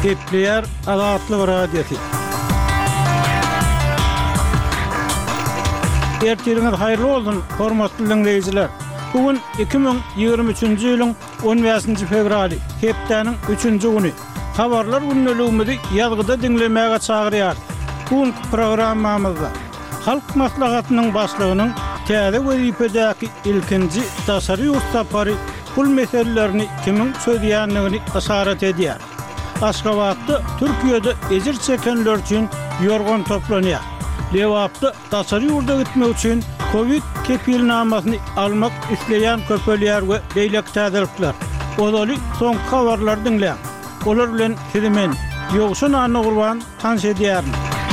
Kepler Azatlyk Radiosu. Ertiriňiz haýyrly bolsun, hormatly dinleýijiler. Bugün 2023-nji ýylyň 15-nji fevraly, hepdeniň 3-nji güni. Habarlar günneligimizi ýazgyda dinlemäge çagyrýar. Bugünkü programmamyzda halk maslahatynyň başlygynyň täze wezipedäki ilkinji taşary ýurtdapary pul meselelerini kimin söýdýänligini aşarat edýär. Aşgabatda Türkiýede ejir çekenler üçin ýorgan toplanýar. Lewapda taşary ýurda gitmek üçin Covid kepilnamasyny almak isleýän köpelýär we beýlek täzelikler. Olaly soň habarlar dinleýär. Olar bilen sizimen ýogşun any gurban tanş edýär.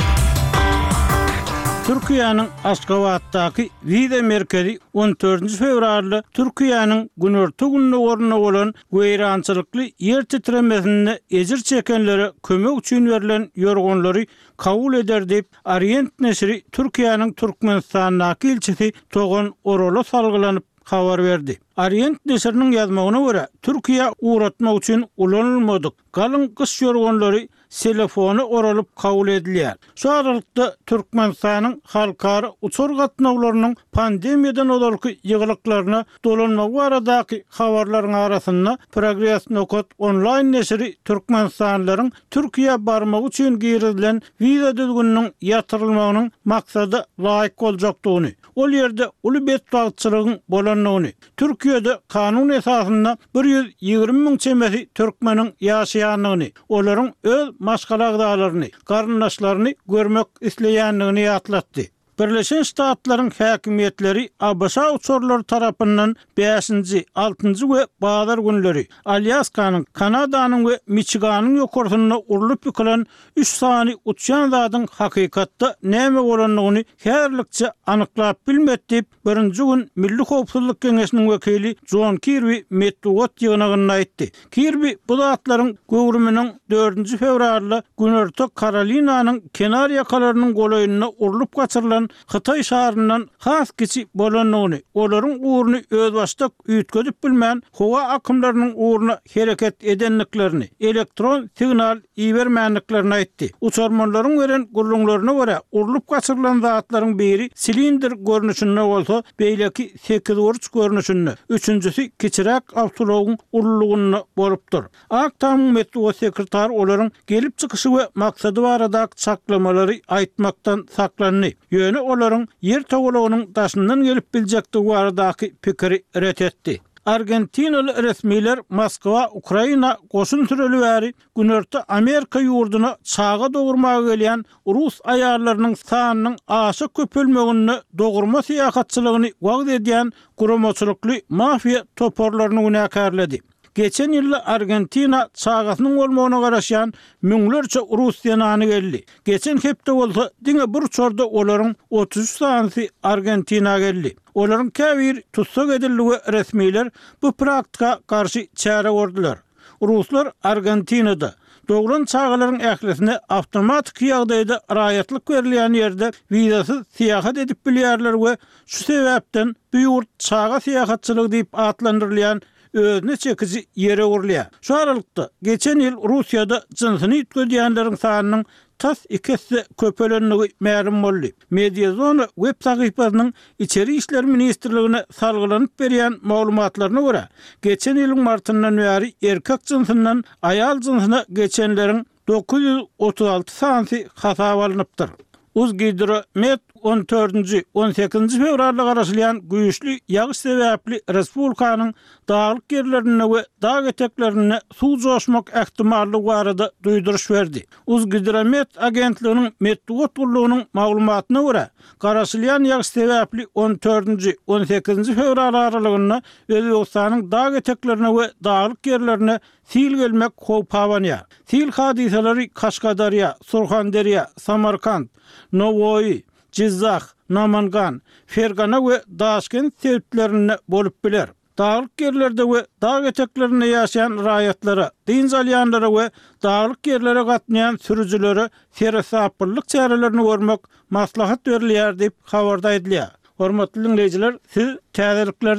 Türkiýanyň Aşgabatdaky Wize merkezi 14 fevralda Türkiýanyň günorta gününe ornuna bolan weýrançylykly ýer titremesinde ejir çekenlere kömek üçin berilen ýorganlary kabul eder dep Orient neşri Türkiýanyň Türkmenistanyň elçisi Togan Orala salgylanyp habar berdi. Orient neşriniň ýazmagyna görä Türkiýe uğratmak üçin ulanylmadyk galyň kış ýorganlary telefonu oralıp kabul edilýär. Şu aralykda Türkmenistanyň halkara uçur gatnawlarynyň pandemiýadan olarky ýygyllyklaryna dolanmak baradaky habarlaryň arasynda Progress Nokot online neşri Türkmenistanlylaryň Türkiýe barmak üçin girilen wiza düzgüniniň ýatyrylmagynyň maksady laýyk boljakdygyny, ol ýerde uly betbagyçylygyň bolanyny, Türkiýede kanun esasynda 120.000 çemesi türkmeniň ýaşaýanlygyny, olaryň öz maşgalagdalaryny, garyndaşlaryny görmek isleýänligini ýatlatdy. Birleşen Ştatlaryň häkimetleri Abasa uçurlary tarapyndan 5-nji, 6-njy we bazar günleri Alyaskanyň, Kanadanyň we Michiganyň ýokarsyna urulyp ýykylan 3 sany uçýan zadyň hakykatda näme bolanlygyny herlikçe anyklap bilmedi. Birinji gün Milli Howpsuzlyk Keňeşiniň wekili John Kirby metduat ýygynagyny aýtdy. Kirby bu zatlaryň göwrüminiň 4 fevralda günorta Karolinanyň kenar ýakalarynyň golaýyna urulyp gaçyrylan Xitay şaharyndan has kiçi bolanyny, olaryň uğruny öz başda üýtgedip bilmän howa akymlarynyň uğruna hereket edenliklerini, elektron signal ibermänliklerini aýtdy. Uçurmanlaryň beren gurulňlaryna görä urulyp gaçyrylan zatlaryň biri silindr görnüşinde bolsa, beýleki 8 burç görnüşinde, üçüncüsü kiçirek awtologyň urulugyny bolupdyr. Aktam metro sekretar olaryň gelip çykyşy we maksady baradaky çaklamalary aýtmaktan saklandy. Ýöne olaryň ýer togalagynyň daşyndan gelip biljektigi baradaky pikiri ret etdi. Argentinaly resmiler Moskwa, Ukraina goşun türeli bäri günorta Amerika ýurduna çaga dogurmaga gelýän Rus aýarlarynyň sanynyň aşy köpelmegini dogurma syýasatçylygyny wagt edýän guramaçylykly mafiýa toporlaryny günäkärledi. Geçen ýyl Argentina çagasynyň bolmagyna garaşan müňlerçe Rus ýanany geldi. Geçen hepde bolsa diňe bir çorda olaryň 33 sanyny Argentina geldi. Olaryň käbir tutsak ediligi resmiler bu praktika karşı çäre gordular. Ruslar Argentinada dogran çağalaryň ählisine awtomatik ýagdaýda raýatlyk berilýän ýerde wizasyz syýahat edip bilýärler we şu sebäpden bu ýurt çaga syýahatçylygy diýip atlandyrylýan özüne çekici ýere urulýar. Şu aralykda geçen ýyl Russiýada jynsyny ýetgedýänleriň sanynyň tas 2 köpelenligi ma'lum boldy. Mediazona web sahypasynyň içeri işler ministrligine salgylanyp berýän maglumatlaryna görä, geçen ýylyň martyndan bäri erkek jynsynyň aýal jynsyna geçenleriň 936 sany hasap alınıpdyr. Uzgidromet 14-nji 18-nji fevralda garaşylýan güýçli ýagyş sebäpli respublikanyň dağlyk ýerlerine we dağ eteklerine suw joşmak ähtimallygy barada duýduruş berdi. Uzgidromet agentliginiň metduat gurulunyň maglumatyna görä, garaşylýan ýagyş sebäpli 14-nji 18-nji fevral aralygynda Özbegistanyň dağ eteklerine we dağlyk ýerlerine sil gelmek howp habanýar. Sil hadiseleri Kaşgadarya, Surxandarya, Samarkand, Novoy, Jizzax, Namangan, Fergana we Daşkent sebäplerine bolup biler. Dağlyk ýerlerde we dağ eteklerinde ýaşaýan raýatlara, din salýanlara we dağlyk ýerlere gatnaýan sürüjilere serhesaplyk çärelerini görmek maslahat berilýär diýip habarda edilýär. Hormatly dinleýijiler, siz täzelikler